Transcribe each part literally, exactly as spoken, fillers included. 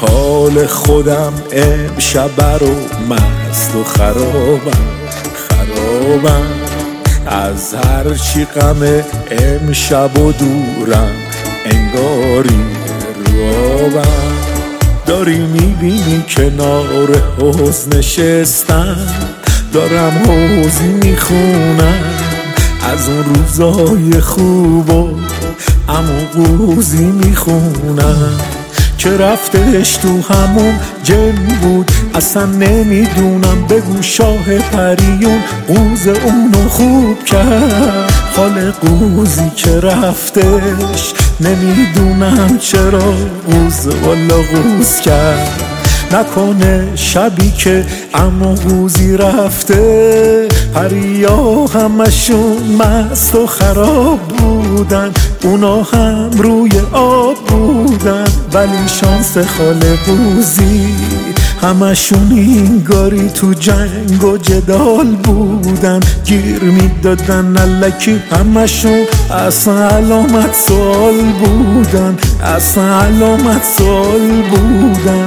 حال خودم امشب رو مست و خرابم خرابم از هر چی غم امشب و دورم انگاری روابم. داری میبینی کنار حوض نشستم، دارم حوضی میخونم از اون روزای خوب و عمو قوزی میخونم که رفتش تو همون جن بود. اصلا نمیدونم بگو شاه پریون قوز اونو خوب کرد. خال قوزی که رفتش نمیدونم چرا قوز والا قوز کرد. نکنه شبی که عمو قوزی رفته پریا همشون مست و خراب بودن، اونا هم روی آب بودن. ولی شانس خال قوزی همشون اینگاری تو جنگ و جدال بودن، گیر میدادن الکی همشون اصلا علامت سوال بودن، اصلا علامت سوال بودن.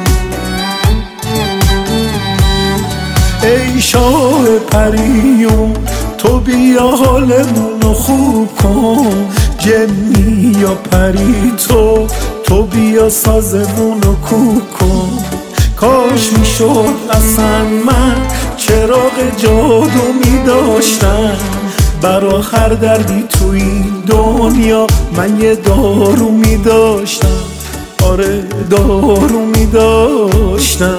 ای شاه پریون تو بیا حالمونو خوب کن، جنی یا پری تو تو بیا سازمونو کوب کن. کاش میشد اصلا من چراغ جادو میداشتم، برا هر دردی تو این دنیا من یه دارو میداشتم، آره دارو میداشتم.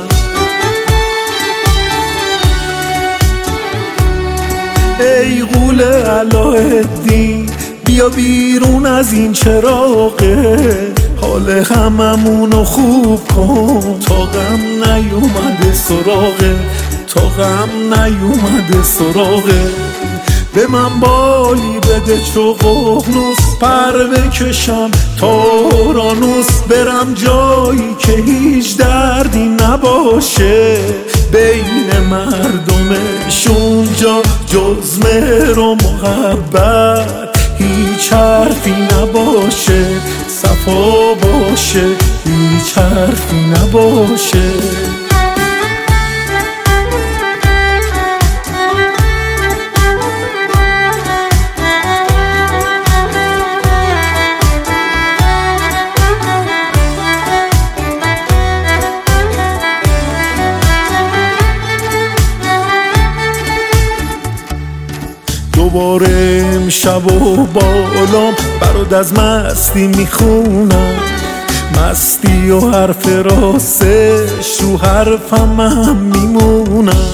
ای غول علاءالدین بیا بیرون از این چراغه، حال هممونو خوب کن. تا غم نیومده سراغه، تا غم نیومده سراغه. به من بالی بده چو ققنوس، پر بکشم تا اورانوس، برم جایی که هیچ دردی نباشه. بین مردمش اونجا جز مهر و محبت هیچ حرفی نباشه، صفا باشه هیچ حرفی نباشه. دوباره امشب و بالام برات از مستی میخونم، مستی و حرف راستش رو حرفم هم میمونم.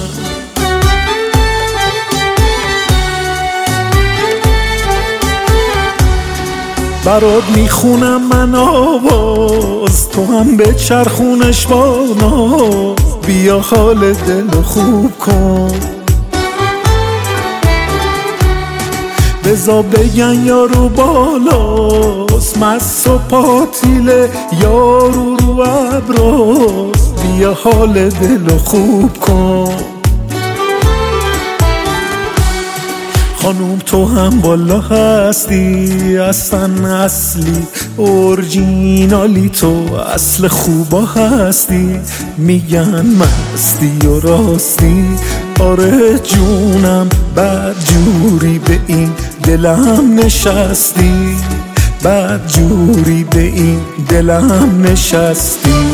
برات میخونم من آواز، تو هم به چرخونش با ناز. بیا حال دل خوب کن، بزا بگن یارو بالاست، مست و پاتیله یارو رو ابراست. بیا حال دل خوب کن خانوم، تو هم بالا هستی، اصلا اصلی اورجینالی، تو اصل خوبا هستی. میگن مستی و راستی، آره جونم بد جوری به این دلم نشستی، بد جوری به این دلم نشستی.